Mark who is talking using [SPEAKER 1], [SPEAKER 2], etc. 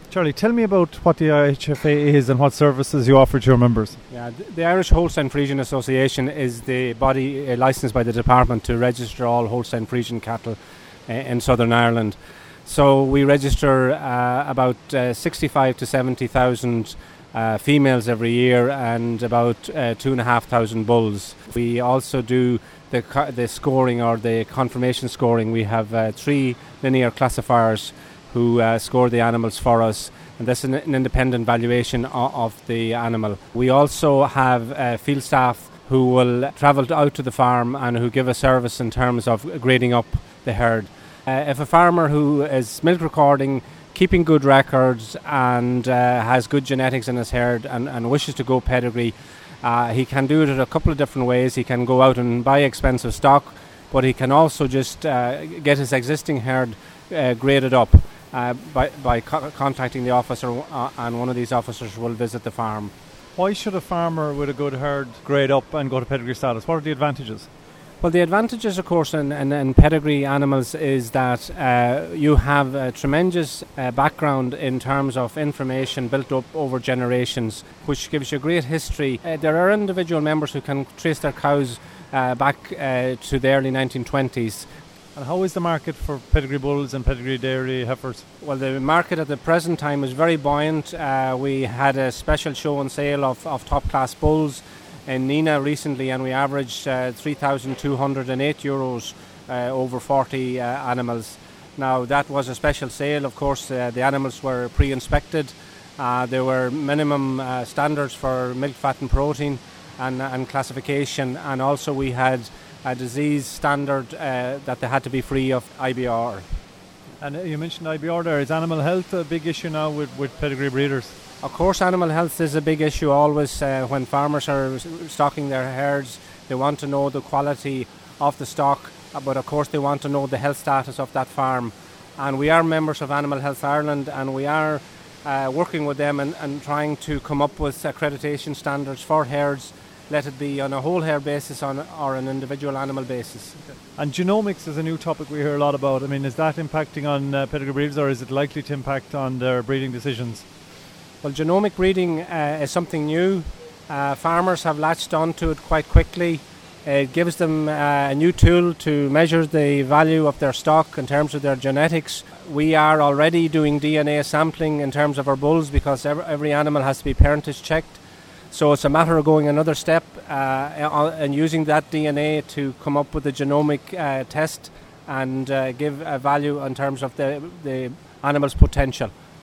[SPEAKER 1] Charlie, tell me about what the IHFA is and what services you offer to your members.
[SPEAKER 2] Yeah, the Irish Holstein Friesian Association is the body licensed by the department to register all Holstein Friesian cattle in Southern Ireland. So we register about 65 to 70,000 females every year and about 2,500 bulls. We also do the scoring or the confirmation scoring. We have 3 linear classifiers who score the animals for us, and that's an independent valuation of the animal. We also have field staff who will travel out to the farm and who give a service in terms of grading up the herd. If a farmer who is milk recording, keeping good records and has good genetics in his herd and wishes to go pedigree, he can do it in a couple of different ways. He can go out and buy expensive stock, but he can also just get his existing herd graded up by contacting the officer, and one of these officers will visit the farm.
[SPEAKER 1] Why should a farmer with a good herd grade up and go to pedigree status? What are the advantages?
[SPEAKER 2] Well, the advantages, of course, in pedigree animals is that you have a tremendous background in terms of information built up over generations, which gives you a great history. There are individual members who can trace their cows back to the early 1920s.
[SPEAKER 1] And how is the market for pedigree bulls and pedigree dairy heifers?
[SPEAKER 2] Well, the market at the present time is very buoyant. We had a special show and sale of top-class bulls in Nina recently, and we averaged €3,208 over 40 animals. Now, that was a special sale. Of course, the animals were pre-inspected. There were minimum standards for milk, fat and protein and classification, and also we had a disease standard that they had to be free of IBR.
[SPEAKER 1] And you mentioned IBR there. Is animal health a big issue now with pedigree breeders?
[SPEAKER 2] Of course, animal health is a big issue always. When farmers are stocking their herds, they want to know the quality of the stock, but of course they want to know the health status of that farm. And we are members of Animal Health Ireland, and we are working with them and trying to come up with accreditation standards for herds, let it be on a whole herd basis or an individual animal basis.
[SPEAKER 1] Okay. And genomics is a new topic we hear a lot about. I mean, is that impacting on pedigree breeders, or is it likely to impact on their breeding decisions?
[SPEAKER 2] Well, genomic breeding is something new. Farmers have latched onto it quite quickly. It gives them a new tool to measure the value of their stock in terms of their genetics. We are already doing DNA sampling in terms of our bulls because every animal has to be parentage checked. So it's a matter of going another step and using that DNA to come up with a genomic test and give a value in terms of the animal's potential.